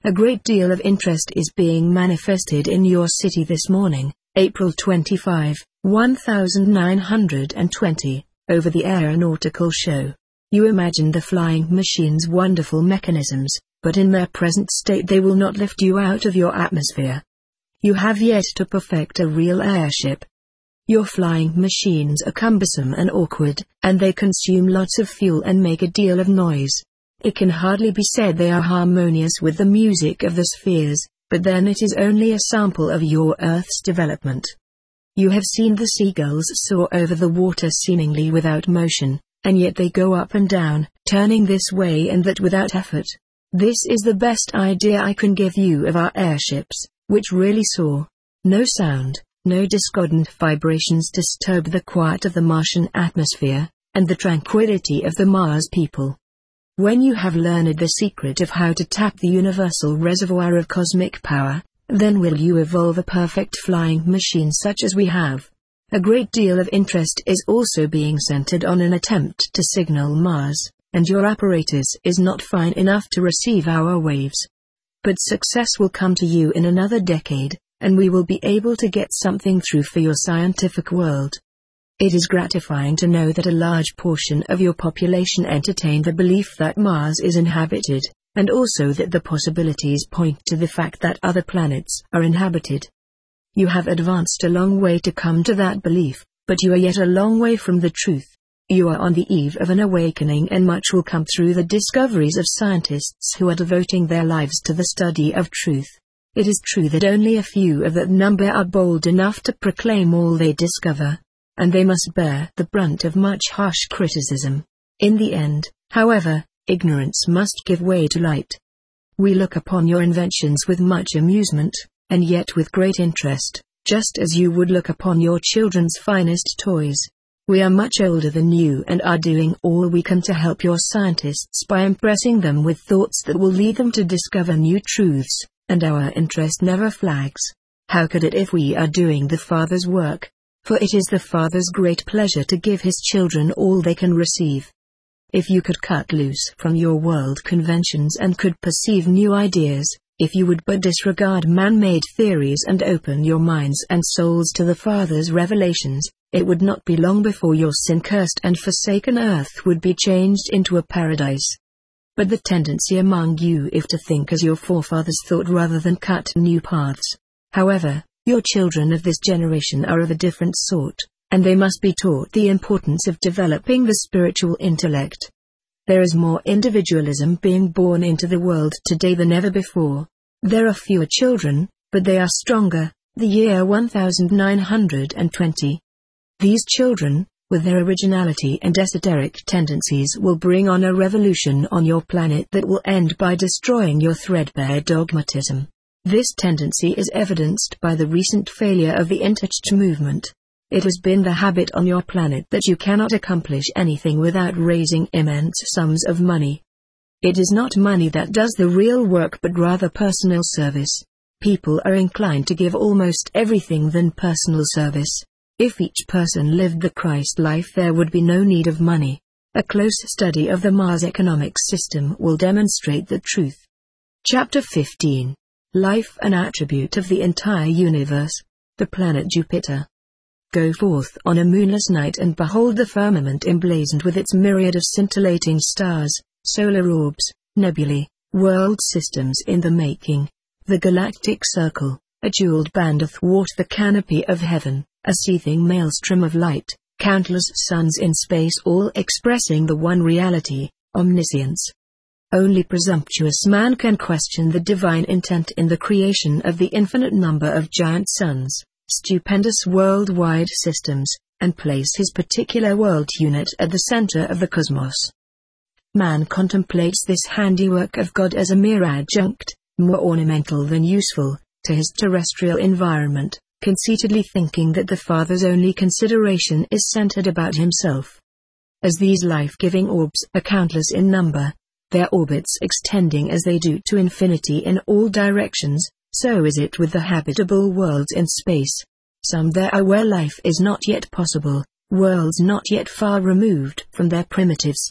A great deal of interest is being manifested in your city this morning, April 25, 1920, over the Aeronautical Show. You imagine the flying machine's wonderful mechanisms, but in their present state they will not lift you out of your atmosphere. You have yet to perfect a real airship. Your flying machines are cumbersome and awkward, and they consume lots of fuel and make a deal of noise. It can hardly be said they are harmonious with the music of the spheres, but then it is only a sample of your Earth's development. You have seen the seagulls soar over the water seemingly without motion, and yet they go up and down, turning this way and that without effort. This is the best idea I can give you of our airships, which really soar. No sound, no discordant vibrations disturb the quiet of the Martian atmosphere, and the tranquility of the Mars people. When you have learned the secret of how to tap the universal reservoir of cosmic power, then will you evolve a perfect flying machine such as we have. A great deal of interest is also being centered on an attempt to signal Mars, and your apparatus is not fine enough to receive our waves. But success will come to you in another decade, and we will be able to get something through for your scientific world. It is gratifying to know that a large portion of your population entertain the belief that Mars is inhabited, and also that the possibilities point to the fact that other planets are inhabited. You have advanced a long way to come to that belief, but you are yet a long way from the truth. You are on the eve of an awakening, and much will come through the discoveries of scientists who are devoting their lives to the study of truth. It is true that only a few of that number are bold enough to proclaim all they discover, and they must bear the brunt of much harsh criticism. In the end, however, ignorance must give way to light. We look upon your inventions with much amusement, and yet with great interest, just as you would look upon your children's finest toys. We are much older than you and are doing all we can to help your scientists by impressing them with thoughts that will lead them to discover new truths, and our interest never flags. How could it if we are doing the Father's work? For it is the Father's great pleasure to give His children all they can receive. If you could cut loose from your world conventions and could perceive new ideas, if you would but disregard man-made theories and open your minds and souls to the Father's revelations, it would not be long before your sin-cursed and forsaken earth would be changed into a paradise. But the tendency among you is to think as your forefathers thought rather than cut new paths. However, your children of this generation are of a different sort, and they must be taught the importance of developing the spiritual intellect. There is more individualism being born into the world today than ever before. There are fewer children, but they are stronger. The year 1920. These children, with their originality and esoteric tendencies, will bring on a revolution on your planet that will end by destroying your threadbare dogmatism. This tendency is evidenced by the recent failure of the InTouch movement. It has been the habit on your planet that you cannot accomplish anything without raising immense sums of money. It is not money that does the real work but rather personal service. People are inclined to give almost everything than personal service. If each person lived the Christ life, there would be no need of money. A close study of the Mars economic system will demonstrate the truth. Chapter 15. Life, an attribute of the entire universe. The planet Jupiter. Go forth on a moonless night and behold the firmament emblazoned with its myriad of scintillating stars, solar orbs, nebulae, world systems in the making. The galactic circle, a jeweled band athwart the canopy of heaven, a seething maelstrom of light, countless suns in space, all expressing the one reality, omniscience. Only presumptuous man can question the divine intent in the creation of the infinite number of giant suns, stupendous worldwide systems, and place his particular world unit at the center of the cosmos. Man contemplates this handiwork of God as a mere adjunct, more ornamental than useful, to his terrestrial environment, conceitedly thinking that the Father's only consideration is centered about himself. As these life-giving orbs are countless in number, their orbits extending as they do to infinity in all directions, so is it with the habitable worlds in space. Some there are where life is not yet possible, worlds not yet far removed from their primitive state,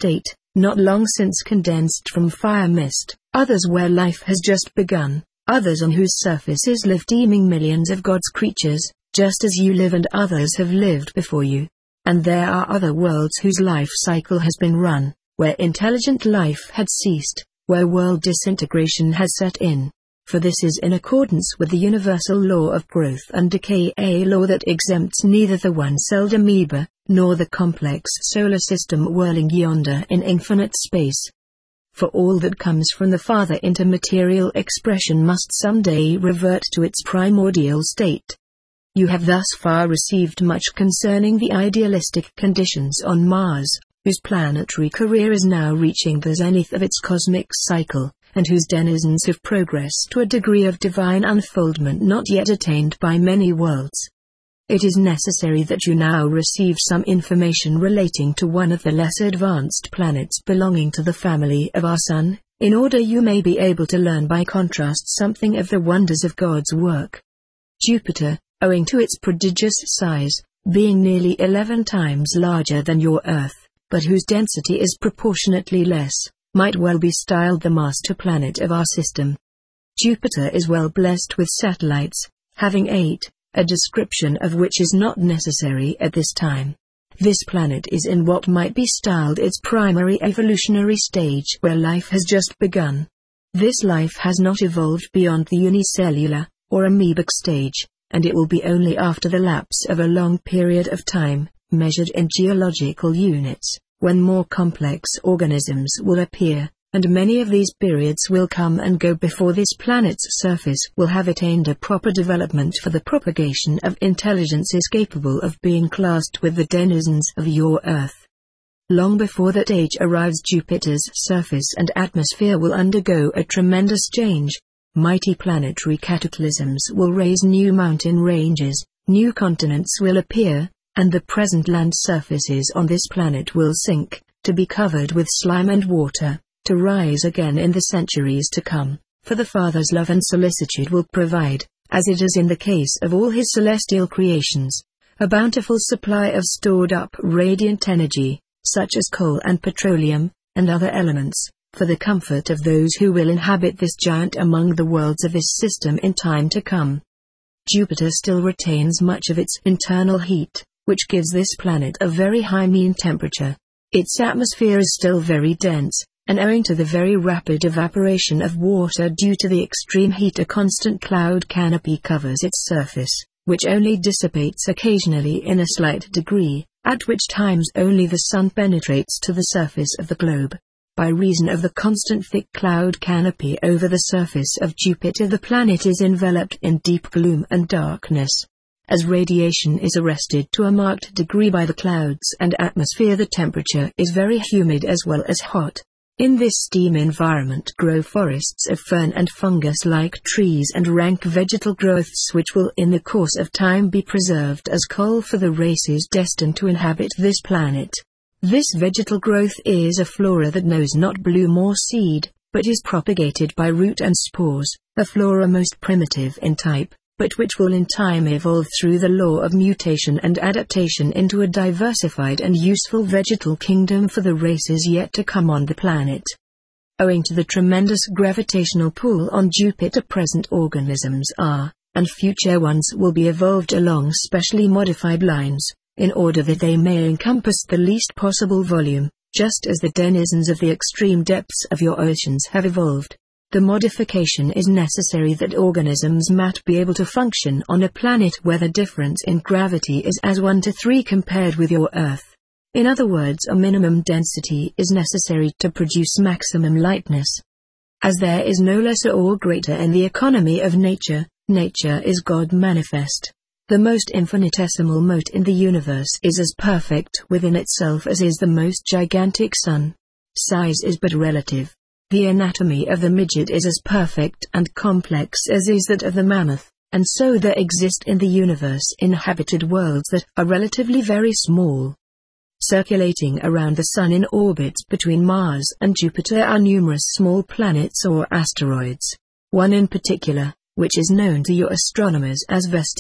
not long since condensed from fire mist, others where life has just begun, others on whose surfaces live teeming millions of God's creatures, just as you live and others have lived before you. And there are other worlds whose life cycle has been run, where intelligent life had ceased, where world disintegration has set in. For this is in accordance with the universal law of growth and decay, a law that exempts neither the one-celled amoeba, nor the complex solar system whirling yonder in infinite space. For all that comes from the Father into material expression must someday revert to its primordial state. You have thus far received much concerning the idealistic conditions on Mars, whose planetary career is now reaching the zenith of its cosmic cycle, and whose denizens have progressed to a degree of divine unfoldment not yet attained by many worlds. It is necessary that you now receive some information relating to one of the less advanced planets belonging to the family of our Sun, in order you may be able to learn by contrast something of the wonders of God's work. Jupiter, owing to its prodigious size, being nearly 11 times larger than your Earth, but whose density is proportionately less, might well be styled the master planet of our system. Jupiter is well blessed with satellites, having 8, a description of which is not necessary at this time. This planet is in what might be styled its primary evolutionary stage, where life has just begun. This life has not evolved beyond the unicellular, or amoebic stage, and it will be only after the lapse of a long period of time, measured in geological units, when more complex organisms will appear, and many of these periods will come and go before this planet's surface will have attained a proper development for the propagation of intelligences capable of being classed with the denizens of your Earth. Long before that age arrives, Jupiter's surface and atmosphere will undergo a tremendous change. Mighty planetary cataclysms will raise new mountain ranges, new continents will appear, and the present land surfaces on this planet will sink, to be covered with slime and water, to rise again in the centuries to come, for the Father's love and solicitude will provide, as it is in the case of all his celestial creations, a bountiful supply of stored-up radiant energy, such as coal and petroleum, and other elements, for the comfort of those who will inhabit this giant among the worlds of this system in time to come. Jupiter still retains much of its internal heat, which gives this planet a very high mean temperature. Its atmosphere is still very dense, and owing to the very rapid evaporation of water due to the extreme heat, a constant cloud canopy covers its surface, which only dissipates occasionally in a slight degree, at which times only the sun penetrates to the surface of the globe. By reason of the constant thick cloud canopy over the surface of Jupiter, the planet is enveloped in deep gloom and darkness. As radiation is arrested to a marked degree by the clouds and atmosphere, the temperature is very humid as well as hot. In this steam environment grow forests of fern and fungus-like trees and rank vegetal growths which will in the course of time be preserved as coal for the races destined to inhabit this planet. This vegetal growth is a flora that knows not bloom or seed, but is propagated by root and spores, a flora most primitive in type, but which will in time evolve through the law of mutation and adaptation into a diversified and useful vegetal kingdom for the races yet to come on the planet. Owing to the tremendous gravitational pull on Jupiter, present organisms are, and future ones will be evolved along specially modified lines, in order that they may encompass the least possible volume, just as the denizens of the extreme depths of your oceans have evolved. The modification is necessary that organisms might be able to function on a planet where the difference in gravity is as 1 to 3 compared with your Earth. In other words, a minimum density is necessary to produce maximum lightness. As there is no lesser or greater in the economy of nature, nature is God manifest. The most infinitesimal mote in the universe is as perfect within itself as is the most gigantic sun. Size is but relative. The anatomy of the midget is as perfect and complex as is that of the mammoth, and so there exist in the universe inhabited worlds that are relatively very small. Circulating around the Sun in orbits between Mars and Jupiter are numerous small planets or asteroids. One in particular, which is known to you astronomers as Vesta,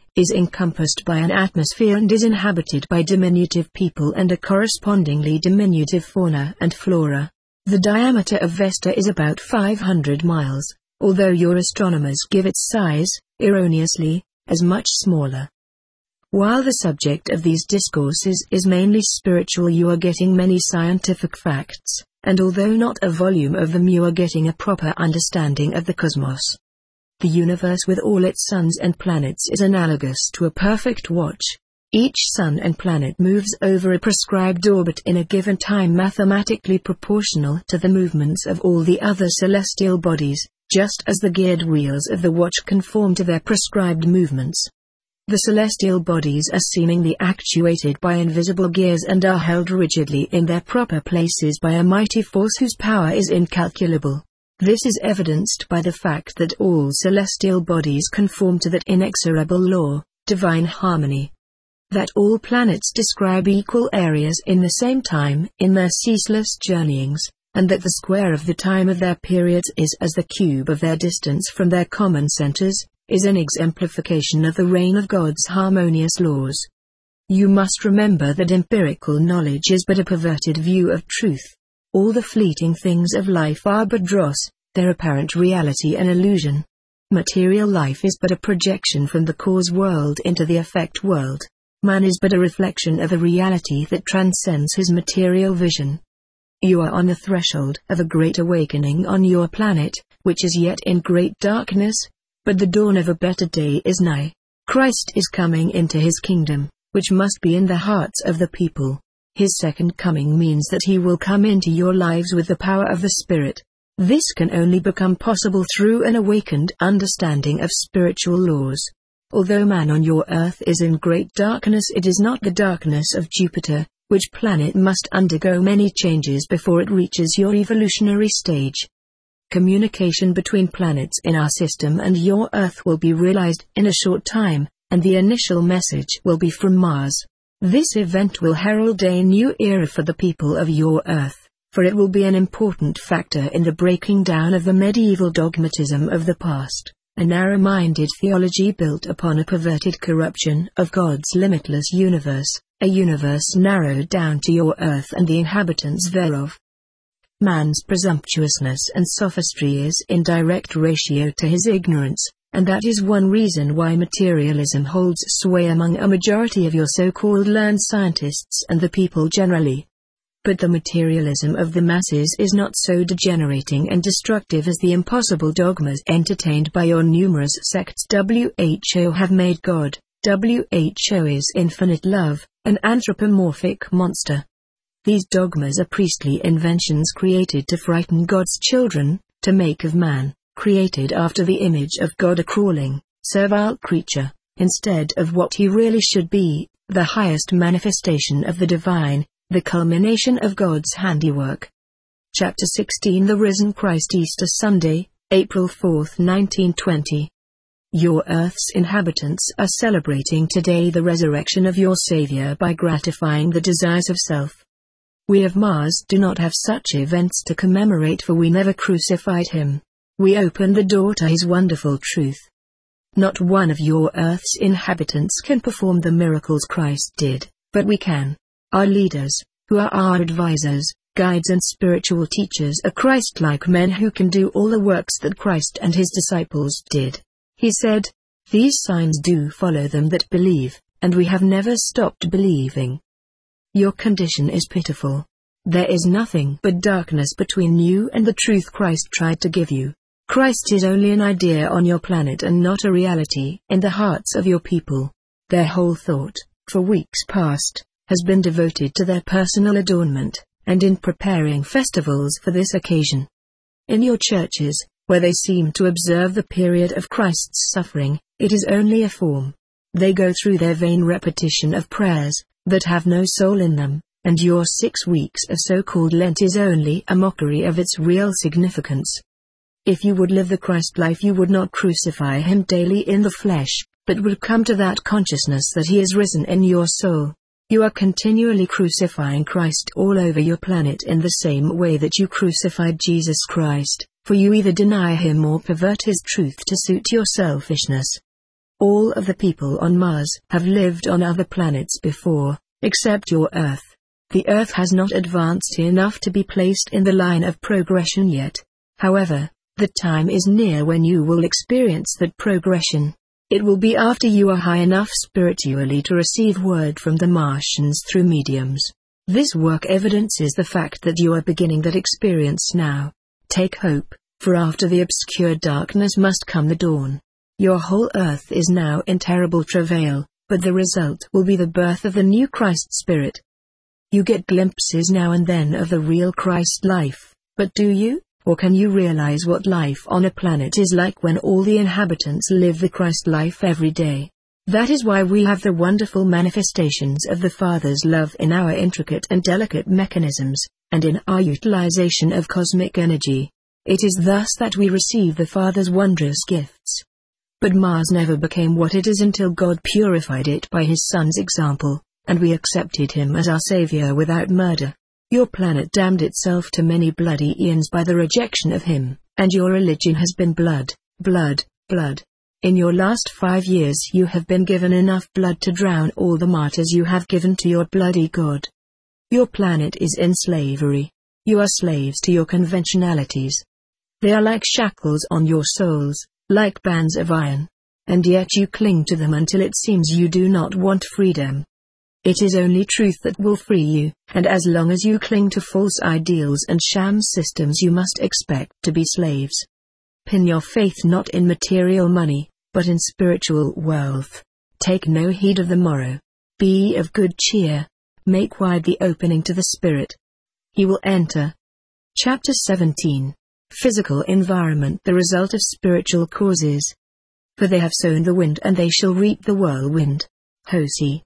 is encompassed by an atmosphere and is inhabited by diminutive people and a correspondingly diminutive fauna and flora. The diameter of Vesta is about 500 miles, although your astronomers give its size, erroneously, as much smaller. While the subject of these discourses is mainly spiritual, you are getting many scientific facts, and although not a volume of them, you are getting a proper understanding of the cosmos. The universe with all its suns and planets is analogous to a perfect watch. Each sun and planet moves over a prescribed orbit in a given time, mathematically proportional to the movements of all the other celestial bodies, just as the geared wheels of the watch conform to their prescribed movements. The celestial bodies are seemingly actuated by invisible gears and are held rigidly in their proper places by a mighty force whose power is incalculable. This is evidenced by the fact that all celestial bodies conform to that inexorable law, divine harmony. That all planets describe equal areas in the same time in their ceaseless journeyings, and that the square of the time of their periods is as the cube of their distance from their common centers, is an exemplification of the reign of God's harmonious laws. You must remember that empirical knowledge is but a perverted view of truth. All the fleeting things of life are but dross, their apparent reality an illusion. Material life is but a projection from the cause world into the effect world. Man is but a reflection of a reality that transcends his material vision. You are on the threshold of a great awakening on your planet, which is yet in great darkness, but the dawn of a better day is nigh. Christ is coming into his kingdom, which must be in the hearts of the people. His second coming means that he will come into your lives with the power of the Spirit. This can only become possible through an awakened understanding of spiritual laws. Although man on your earth is in great darkness, it is not the darkness of Jupiter, which planet must undergo many changes before it reaches your evolutionary stage. Communication between planets in our system and your Earth will be realized in a short time, and the initial message will be from Mars. This event will herald a new era for the people of your Earth, for it will be an important factor in the breaking down of the medieval dogmatism of the past, a narrow-minded theology built upon a perverted corruption of God's limitless universe, a universe narrowed down to your Earth and the inhabitants thereof. Man's presumptuousness and sophistry is in direct ratio to his ignorance, and that is one reason why materialism holds sway among a majority of your so-called learned scientists and the people generally. But the materialism of the masses is not so degenerating and destructive as the impossible dogmas entertained by your numerous sects. WHO have made God, WHO is infinite love, an anthropomorphic monster. These dogmas are priestly inventions created to frighten God's children, to make of man, created after the image of God, a crawling, servile creature, instead of what he really should be, the highest manifestation of the divine, the culmination of God's handiwork. Chapter 16 The Risen Christ, Easter Sunday, April 4, 1920. Your Earth's inhabitants are celebrating today the resurrection of your Savior by gratifying the desires of self. We of Mars do not have such events to commemorate, for we never crucified him. We open the door to his wonderful truth. Not one of your Earth's inhabitants can perform the miracles Christ did, but we can. Our leaders, who are our advisors, guides and spiritual teachers, are Christ-like men who can do all the works that Christ and his disciples did. He said, "These signs do follow them that believe," and we have never stopped believing. Your condition is pitiful. There is nothing but darkness between you and the truth Christ tried to give you. Christ is only an idea on your planet and not a reality in the hearts of your people. Their whole thought, for weeks past, has been devoted to their personal adornment, and in preparing festivals for this occasion. In your churches, where they seem to observe the period of Christ's suffering, it is only a form. They go through their vain repetition of prayers that have no soul in them, and your 6 weeks of so-called Lent is only a mockery of its real significance. If you would live the Christ life, you would not crucify him daily in the flesh, but would come to that consciousness that he is risen in your soul. You are continually crucifying Christ all over your planet in the same way that you crucified Jesus Christ, for you either deny him or pervert his truth to suit your selfishness. All of the people on Mars have lived on other planets before, except your Earth. The Earth has not advanced enough to be placed in the line of progression yet. However, the time is near when you will experience that progression. It will be after you are high enough spiritually to receive word from the Martians through mediums. This work evidences the fact that you are beginning that experience now. Take hope, for after the obscure darkness must come the dawn. Your whole Earth is now in terrible travail, but the result will be the birth of the new Christ Spirit. You get glimpses now and then of the real Christ life, but do you, or can you realize what life on a planet is like when all the inhabitants live the Christ life every day? That is why we have the wonderful manifestations of the Father's love in our intricate and delicate mechanisms, and in our utilization of cosmic energy. It is thus that we receive the Father's wondrous gifts. But Mars never became what it is until God purified it by His Son's example, and we accepted Him as our Savior without murder. Your planet damned itself to many bloody eons by the rejection of Him, and your religion has been blood, blood, blood. In your last 5 years you have been given enough blood to drown all the martyrs you have given to your bloody God. Your planet is in slavery. You are slaves to your conventionalities. They are like shackles on your souls, like bands of iron. And yet you cling to them until it seems you do not want freedom. It is only truth that will free you, and as long as you cling to false ideals and sham systems you must expect to be slaves. Pin your faith not in material money, but in spiritual wealth. Take no heed of the morrow. Be of good cheer. Make wide the opening to the Spirit. He will enter. Chapter 17. Physical environment, the result of spiritual causes. For they have sown the wind and they shall reap the whirlwind. Hosea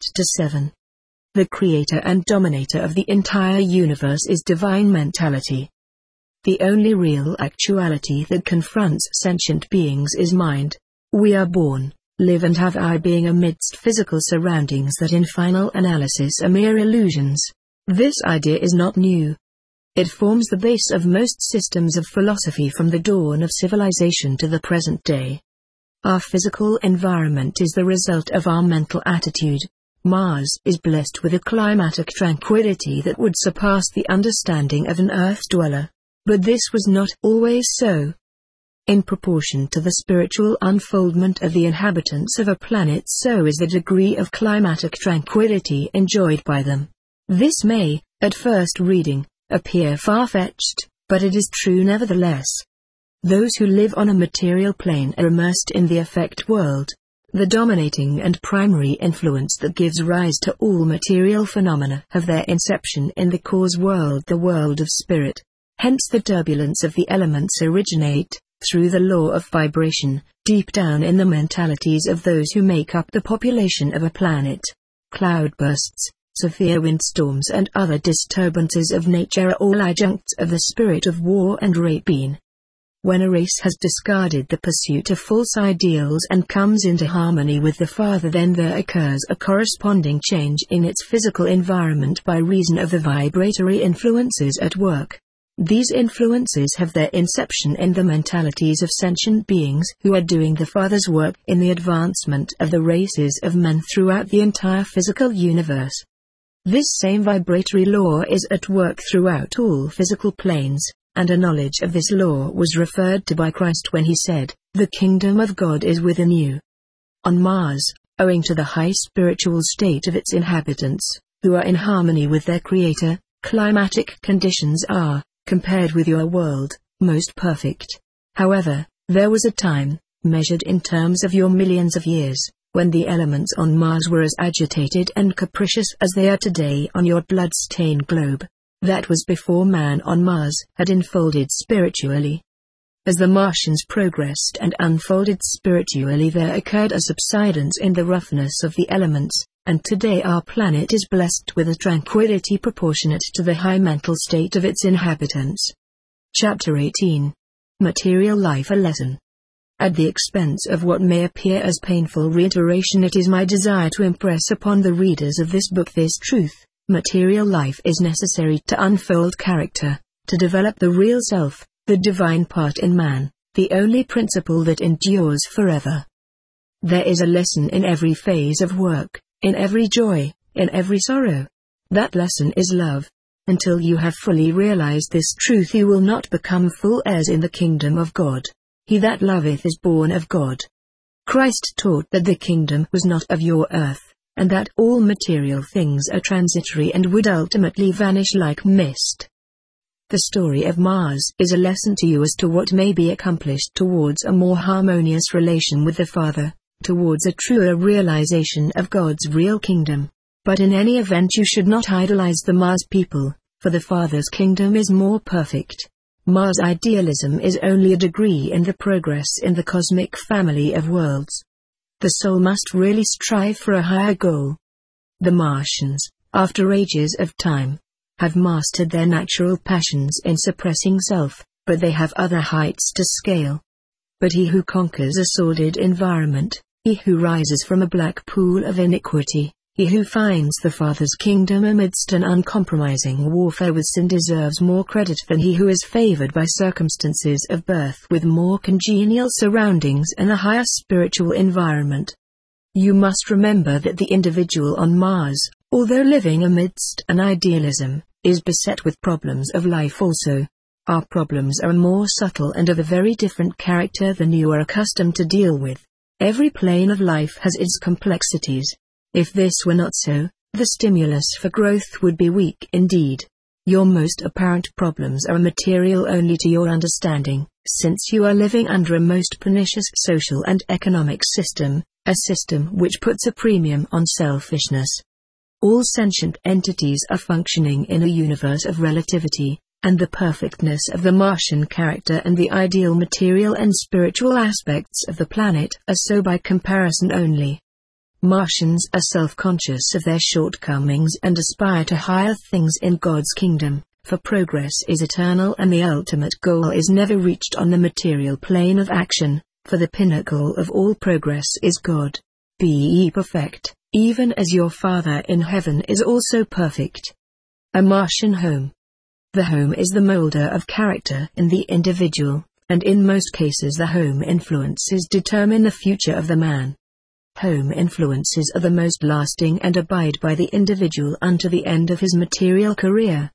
8-7. The creator and dominator of the entire universe is divine mentality. The only real actuality that confronts sentient beings is mind. We are born, live and have our being amidst physical surroundings that in final analysis are mere illusions. This idea is not new. It forms the base of most systems of philosophy from the dawn of civilization to the present day. Our physical environment is the result of our mental attitude. Mars is blessed with a climatic tranquility that would surpass the understanding of an Earth dweller. But this was not always so. In proportion to the spiritual unfoldment of the inhabitants of a planet, so is the degree of climatic tranquility enjoyed by them. This may, at first reading, appear far-fetched, but it is true nevertheless. Those who live on a material plane are immersed in the affect world, the dominating and primary influence that gives rise to all material phenomena have their inception in the cause world, the world of spirit. Hence the turbulence of the elements originate, through the law of vibration, deep down in the mentalities of those who make up the population of a planet. Cloudbursts, severe windstorms and other disturbances of nature are all adjuncts of the spirit of war and rapine. When a race has discarded the pursuit of false ideals and comes into harmony with the Father, then there occurs a corresponding change in its physical environment by reason of the vibratory influences at work. These influences have their inception in the mentalities of sentient beings who are doing the Father's work in the advancement of the races of men throughout the entire physical universe. This same vibratory law is at work throughout all physical planes, and a knowledge of this law was referred to by Christ when he said, "The kingdom of God is within you." On Mars, owing to the high spiritual state of its inhabitants, who are in harmony with their Creator, climatic conditions are, compared with your world, most perfect. However, there was a time, measured in terms of your millions of years, when the elements on Mars were as agitated and capricious as they are today on your blood-stained globe. That was before man on Mars had unfolded spiritually. As the Martians progressed and unfolded spiritually, there occurred a subsidence in the roughness of the elements, and today our planet is blessed with a tranquility proportionate to the high mental state of its inhabitants. Chapter 18. Material Life, a Lesson. At the expense of what may appear as painful reiteration, it is my desire to impress upon the readers of this book this truth: material life is necessary to unfold character, to develop the real self, the divine part in man, the only principle that endures forever. There is a lesson in every phase of work, in every joy, in every sorrow. That lesson is love. Until you have fully realized this truth, you will not become full heirs in the kingdom of God. He that loveth is born of God. Christ taught that the kingdom was not of your earth, and that all material things are transitory and would ultimately vanish like mist. The story of Mars is a lesson to you as to what may be accomplished towards a more harmonious relation with the Father, towards a truer realization of God's real kingdom. But in any event, you should not idolize the Mars people, for the Father's kingdom is more perfect. Mars idealism is only a degree in the progress in the cosmic family of worlds. The soul must really strive for a higher goal. The Martians, after ages of time, have mastered their natural passions in suppressing self, but they have other heights to scale. But he who conquers a sordid environment, he who rises from a black pool of iniquity, he who finds the Father's kingdom amidst an uncompromising warfare with sin deserves more credit than he who is favored by circumstances of birth with more congenial surroundings and a higher spiritual environment. You must remember that the individual on Mars, although living amidst an idealism, is beset with problems of life also. Our problems are more subtle and of a very different character than you are accustomed to deal with. Every plane of life has its complexities. If this were not so, the stimulus for growth would be weak indeed. Your most apparent problems are material only to your understanding, since you are living under a most pernicious social and economic system, a system which puts a premium on selfishness. All sentient entities are functioning in a universe of relativity, and the perfectness of the Martian character and the ideal material and spiritual aspects of the planet are so by comparison only. Martians are self-conscious of their shortcomings and aspire to higher things in God's kingdom, for progress is eternal and the ultimate goal is never reached on the material plane of action, for the pinnacle of all progress is God. Be ye perfect, even as your Father in heaven is also perfect. A Martian home. The home is the molder of character in the individual, and in most cases the home influences determine the future of the man. Home influences are the most lasting and abide by the individual unto the end of his material career.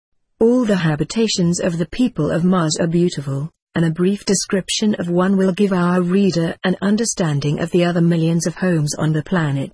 All the habitations of the people of Mars are beautiful, and a brief description of one will give our reader an understanding of the other millions of homes on the planet.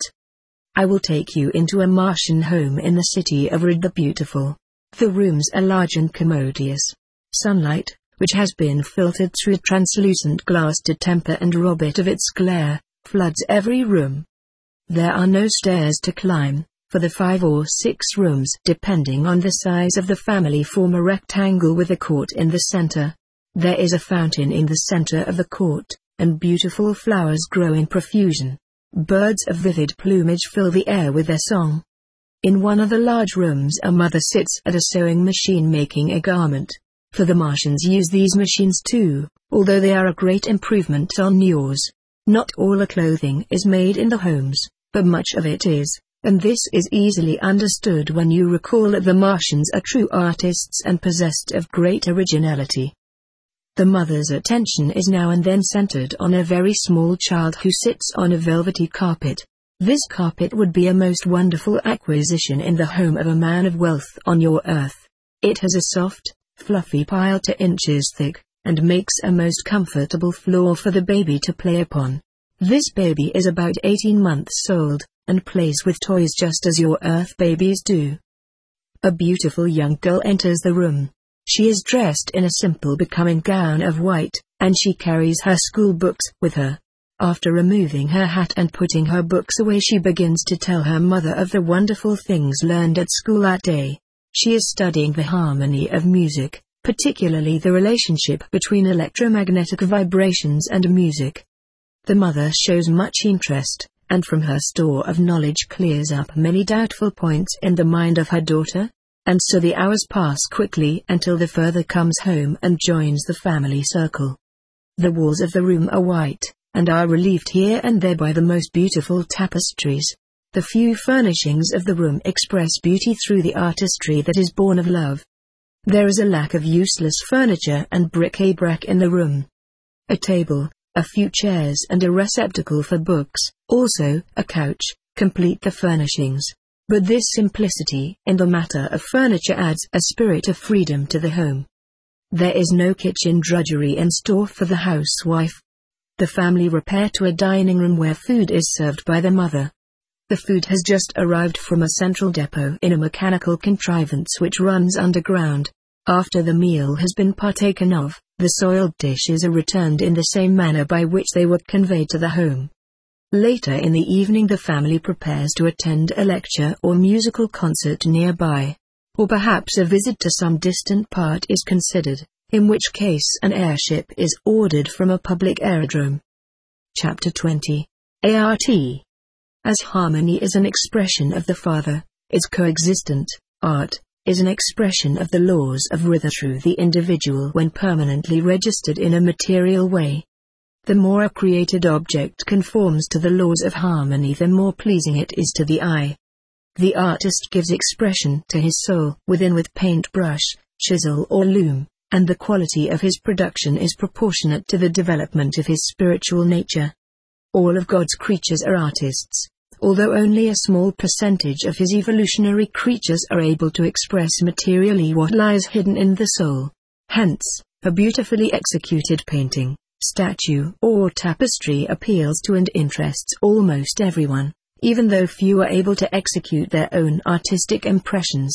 I will take you into a Martian home in the city of Rid the Beautiful. The rooms are large and commodious. Sunlight, which has been filtered through a translucent glass to temper and rob it of its glare, floods every room. There are no stairs to climb, for the 5 or 6 rooms, depending on the size of the family, form a rectangle with a court in the center. There is a fountain in the center of the court, and beautiful flowers grow in profusion. Birds of vivid plumage fill the air with their song. In one of the large rooms a mother sits at a sewing machine making a garment. For the Martians use these machines too, although they are a great improvement on yours. Not all the clothing is made in the homes, but much of it is, and this is easily understood when you recall that the Martians are true artists and possessed of great originality. The mother's attention is now and then centered on a very small child who sits on a velvety carpet. This carpet would be a most wonderful acquisition in the home of a man of wealth on your earth. It has a soft, fluffy pile 2 inches thick, and makes a most comfortable floor for the baby to play upon. This baby is about 18 months old, and plays with toys just as your earth babies do. A beautiful young girl enters the room. She is dressed in a simple becoming gown of white, and she carries her school books with her. After removing her hat and putting her books away, she begins to tell her mother of the wonderful things learned at school that day. She is studying the harmony of music, particularly the relationship between electromagnetic vibrations and music. The mother shows much interest, and from her store of knowledge clears up many doubtful points in the mind of her daughter. And so the hours pass quickly until the father comes home and joins the family circle. The walls of the room are white, and are relieved here and there by the most beautiful tapestries. The few furnishings of the room express beauty through the artistry that is born of love. There is a lack of useless furniture and bric-a-brac in the room. A table, A few chairs and a receptacle for books, also a couch, complete the furnishings. But this simplicity in the matter of furniture adds a spirit of freedom to the home. There is no kitchen drudgery in store for the housewife. The family repair to a dining room where food is served by the mother. The food has just arrived from a central depot in a mechanical contrivance which runs underground. After the meal has been partaken of, the soiled dishes are returned in the same manner by which they were conveyed to the home. Later in the evening the family prepares to attend a lecture or musical concert nearby. Or perhaps a visit to some distant part is considered, in which case an airship is ordered from a public aerodrome. Chapter 20. Art. As harmony is an expression of the Father, its coexistent, art, is an expression of the laws of rhythm through the individual when permanently registered in a material way. The more a created object conforms to the laws of harmony, the more pleasing it is to the eye. The artist gives expression to his soul within with paintbrush, chisel or loom, and the quality of his production is proportionate to the development of his spiritual nature. All of God's creatures are artists, although only a small percentage of his evolutionary creatures are able to express materially what lies hidden in the soul. Hence, a beautifully executed painting, statue or tapestry appeals to and interests almost everyone, even though few are able to execute their own artistic impressions.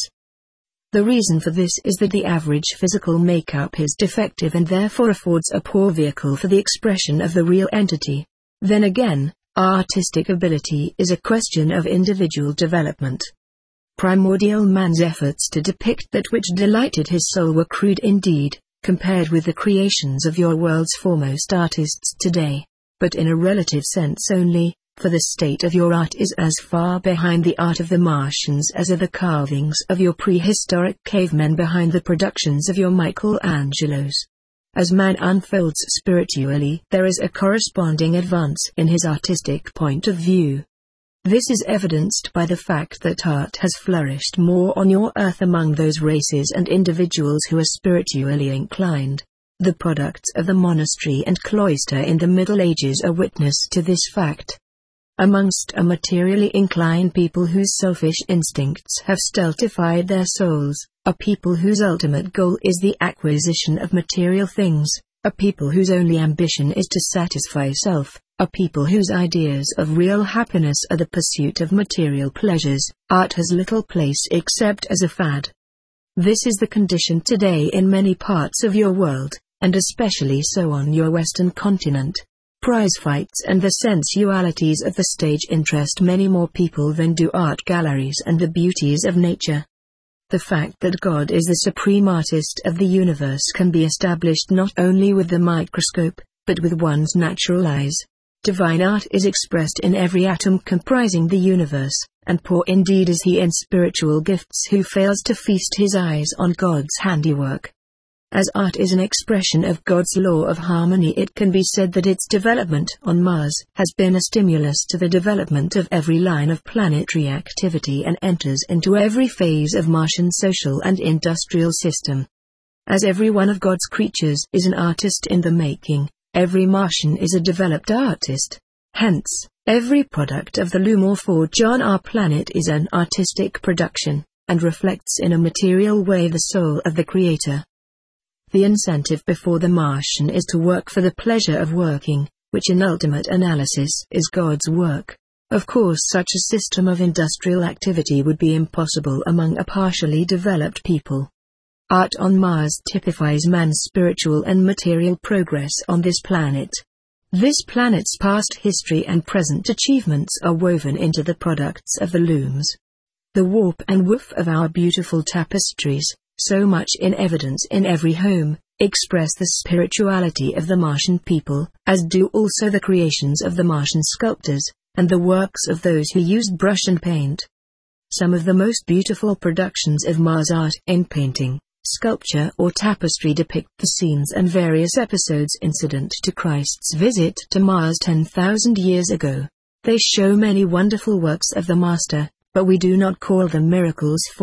The reason for this is that the average physical makeup is defective and therefore affords a poor vehicle for the expression of the real entity. Then again, artistic ability is a question of individual development. Primordial man's efforts to depict that which delighted his soul were crude indeed, compared with the creations of your world's foremost artists today, but in a relative sense only, for the state of your art is as far behind the art of the Martians as are the carvings of your prehistoric cavemen behind the productions of your Michelangelos. As man unfolds spiritually, there is a corresponding advance in his artistic point of view. This is evidenced by the fact that art has flourished more on your earth among those races and individuals who are spiritually inclined. The products of the monastery and cloister in the Middle Ages are witness to this fact. Amongst a materially inclined people whose selfish instincts have stultified their souls, a people whose ultimate goal is the acquisition of material things, a people whose only ambition is to satisfy self, a people whose ideas of real happiness are the pursuit of material pleasures, art has little place except as a fad. This is the condition today in many parts of your world, and especially so on your western continent. Prize fights and the sensualities of the stage interest many more people than do art galleries and the beauties of nature. The fact that God is the supreme artist of the universe can be established not only with the microscope, but with one's natural eyes. Divine art is expressed in every atom comprising the universe, and poor indeed is he in spiritual gifts who fails to feast his eyes on God's handiwork. As art is an expression of God's law of harmony, it can be said that its development on Mars has been a stimulus to the development of every line of planetary activity and enters into every phase of Martian social and industrial system. As every one of God's creatures is an artist in the making, every Martian is a developed artist. Hence, every product of the loom or forge on our planet is an artistic production, and reflects in a material way the soul of the Creator. The incentive before the Martian is to work for the pleasure of working, which in ultimate analysis is God's work. Of course, such a system of industrial activity would be impossible among a partially developed people. Art on Mars typifies man's spiritual and material progress on this planet. This planet's past history and present achievements are woven into the products of the looms. The warp and woof of our beautiful tapestries, so much in evidence in every home, express the spirituality of the Martian people, as do also the creations of the Martian sculptors, and the works of those who used brush and paint. Some of the most beautiful productions of Mars art in painting, sculpture or tapestry depict the scenes and various episodes incident to Christ's visit to Mars 10,000 years ago. They show many wonderful works of the Master, but we do not call them miracles, for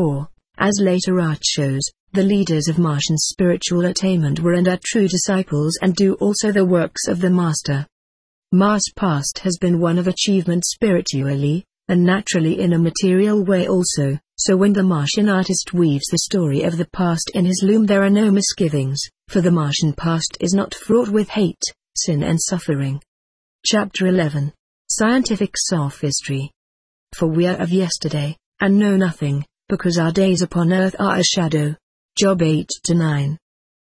As later art shows, the leaders of Martian spiritual attainment were and are true disciples and do also the works of the Master. Mars past has been one of achievement spiritually, and naturally in a material way also, so when the Martian artist weaves the story of the past in his loom there are no misgivings, for the Martian past is not fraught with hate, sin and suffering. Chapter 11. Scientific Sophistry. For we are of yesterday, and know nothing, because our days upon earth are a shadow. Job 8-9.